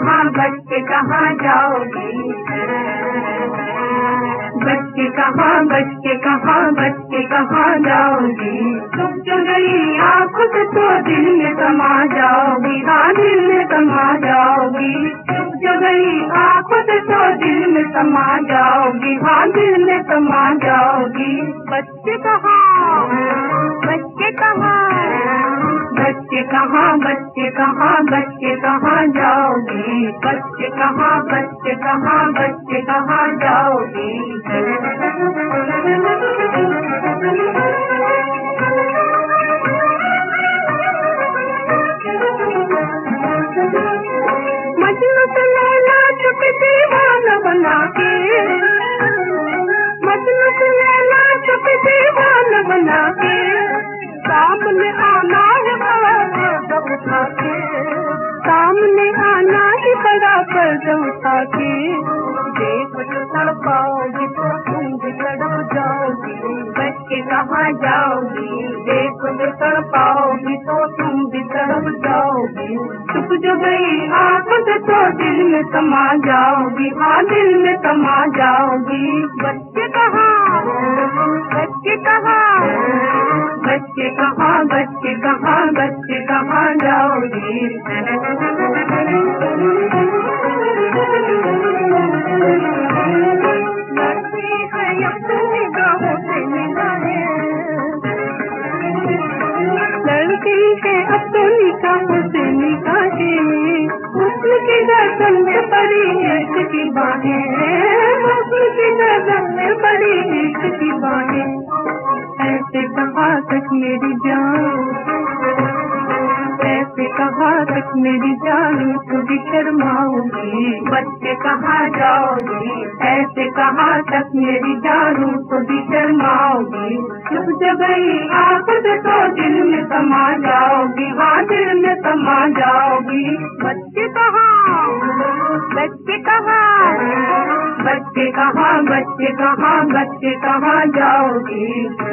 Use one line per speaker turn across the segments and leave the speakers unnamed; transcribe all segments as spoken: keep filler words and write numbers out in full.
कहाँ बच्चे कहाँ जाओगी, बच्चे कहाँ बच्चे कहाँ बच्चे कहाँ जाओगी। चुप जो गई आँखों से तो दिल में समा जाओगी, हाँ दिल में समा जाओगी। चुप जो गई आँखों से तो दिल में समा जाओगी, हाँ दिल में समा जाओगी। बच्चे कहाँ बच्चे कहाँ बच्चे कहाँ बच्चे कहाँ बच्चे कहाँ जाओगी, बच्चे कहाँ बच्चे कहाँ बच्चे कहाँ जाओगी। मजनू से लैला चुप दीवाना बना के, मजनू से लैला चुप दीवाना बना के, सामने आना है बड़ा पर्दा उठा के, सामने आना है बड़ा पर्दा उठा के। देख जो तड़पाओगी तो तुम भी तड़प जाओगी, बच्चे कहाँ जाओगी। देख जो तड़पाओगी तो तुम भी तड़प जाओगी। चुप जो गई आँखों से तो दिल में समा जाओगी, हाँ दिल में समा जाओगी। बच्चे कहाँ बच्चे कहाँ बच्चे कहाँ बच्चे कहाँ बच्चे कहाँ जाओगी। लड़की है अपनी निगाहों से निगाहे, लड़की है अपनी निगाहों से निगाहे, हुस्न की गर्दन में पड़ी इश्क की बाहें, हुस्न की गर्दन में पड़ी इश्क की बाहें। ऐसे कहाँ तक मेरी जान, ऐसे कहाँ तक मेरी जान तुझे शर्माऊंगी। बच्चे कहाँ जाओगी, ऐसे कहाँ तक मेरी जान तुझे शर्माऊंगी। चुप जो गई आँखों से तो दिल में समा जाओगी, हाँ दिल में समा जाओगी। बच्चे कहाँ बच्चे कहाँ बच्चे कहाँ बच्चे कहाँ बच्चे कहाँ जाओगी।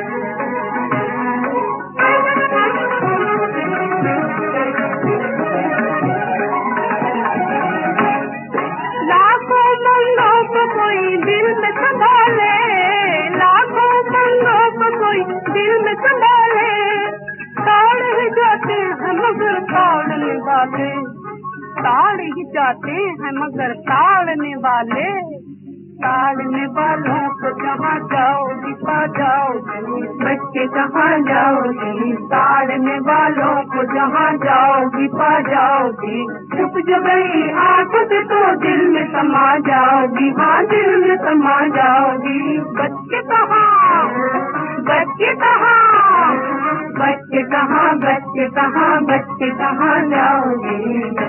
लाखों मंगों को कोई दिल में संभाले, लाखों मंगों को कोई दिल में संभाले, ताड़ ही जाते हैं मगर ताड़ने वाले, ताड़ ही जाते हैं मगर ताड़ने वाले। ताड़ने वालों को जहाँ जाओगी पा जाओगी, बच्चे कहाँ जाओगी। ताड़ने वालों को जहाँ जाओगी पा जाओगी। चुप जो गई आँखों से तो दिल में समा जाओगी, हाँ दिल में समा जाओगी। बच्चे कहाँ बच्चे कहाँ बच्चे कहाँ बच्चे कहाँ बच्चे कहाँ जाओगी।